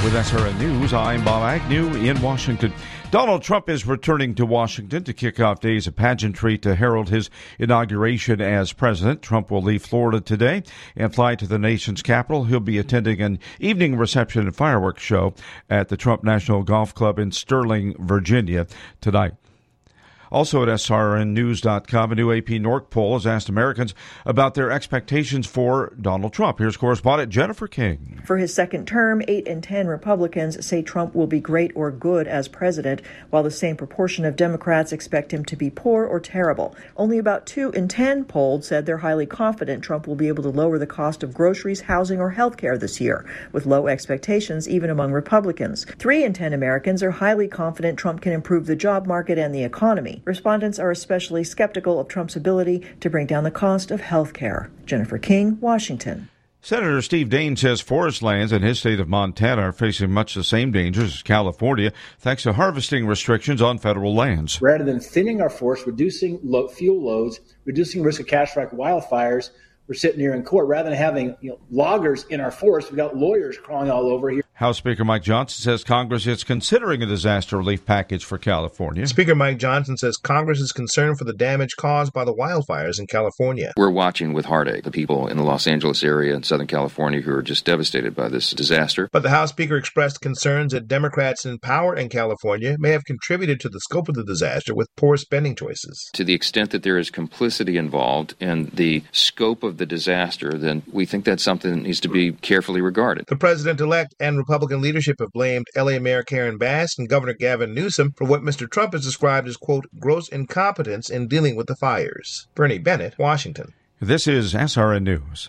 With SRN News, I'm Bob Agnew in Washington. Donald Trump is returning to Washington to kick off days of pageantry to herald his inauguration as president. Trump will leave Florida today and fly to the nation's capital. He'll be attending an evening reception and fireworks show at the Trump National Golf Club in Sterling, Virginia tonight. Also at srnnews.com, a new AP NORC poll has asked Americans about their expectations for Donald Trump. Here's correspondent Jennifer King. For his second term, 8 in 10 Republicans say Trump will be great or good as president, while the same proportion of Democrats expect him to be poor or terrible. Only about 2 in 10 polled said they're highly confident Trump will be able to lower the cost of groceries, housing, or health care this year, with low expectations even among Republicans. 3 in 10 Americans are highly confident Trump can improve the job market and the economy. Respondents are especially skeptical of Trump's ability to bring down the cost of health care. Jennifer King, Washington. Senator Steve Daines says forest lands in his state of Montana are facing much the same dangers as California, thanks to harvesting restrictions on federal lands. Rather than thinning our forests, reducing fuel loads, reducing risk of catastrophic wildfires, we're sitting here in court. Rather than having loggers in our forest, we've got lawyers crawling all over here. House Speaker Mike Johnson says Congress is considering a disaster relief package for California. Speaker Mike Johnson says Congress is concerned for the damage caused by the wildfires in California. We're watching with heartache the people in the Los Angeles area and Southern California who are just devastated by this disaster. But the House Speaker expressed concerns that Democrats in power in California may have contributed to the scope of the disaster with poor spending choices. To the extent that there is complicity involved in the scope of the disaster, then we think that's something that needs to be carefully regarded. The president-elect and Republican leadership have blamed L.A. Mayor Karen Bass and Governor Gavin Newsom for what Mr. Trump has described as, quote, gross incompetence in dealing with the fires. Bernie Bennett, Washington. This is SRN News.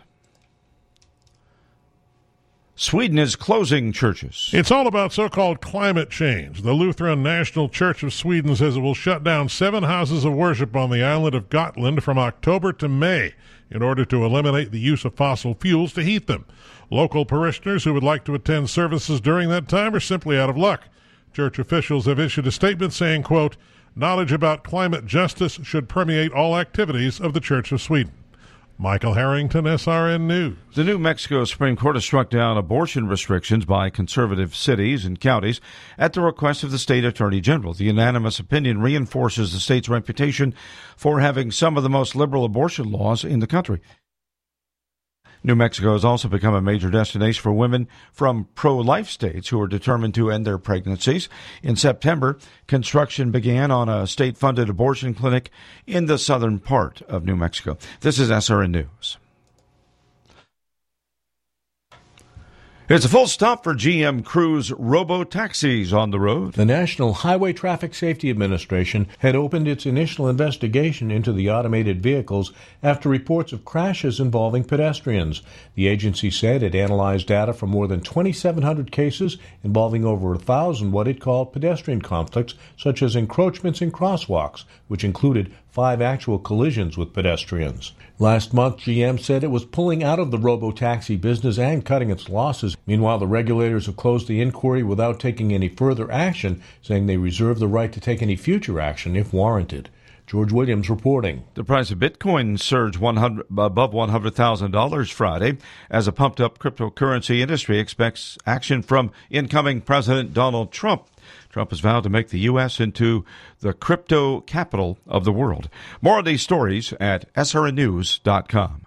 Sweden is closing churches. It's all about so-called climate change. The Lutheran National Church of Sweden says it will shut down 7 houses of worship on the island of Gotland from October to May in order to eliminate the use of fossil fuels to heat them. Local parishioners who would like to attend services during that time are simply out of luck. Church officials have issued a statement saying, quote, knowledge about climate justice should permeate all activities of the Church of Sweden. Michael Harrington, SRN News. The New Mexico Supreme Court has struck down abortion restrictions by conservative cities and counties at the request of the state attorney general. The unanimous opinion reinforces the state's reputation for having some of the most liberal abortion laws in the country. New Mexico has also become a major destination for women from pro-life states who are determined to end their pregnancies. In September, construction began on a state-funded abortion clinic in the southern part of New Mexico. This is SRN News. It's a full stop for GM Cruise robo-taxis on the road. The National Highway Traffic Safety Administration had opened its initial investigation into the automated vehicles after reports of crashes involving pedestrians. The agency said it analyzed data from more than 2,700 cases involving over 1,000 what it called pedestrian conflicts, such as encroachments in crosswalks, which included 5 actual collisions with pedestrians. Last month, GM said it was pulling out of the robo-taxi business and cutting its losses. Meanwhile, the regulators have closed the inquiry without taking any further action, saying they reserve the right to take any future action if warranted. George Williams reporting. The price of Bitcoin surged above $100,000 Friday as a pumped-up cryptocurrency industry expects action from incoming President Donald Trump. Trump has vowed to make the U.S. into the crypto capital of the world. More of these stories at srnnews.com.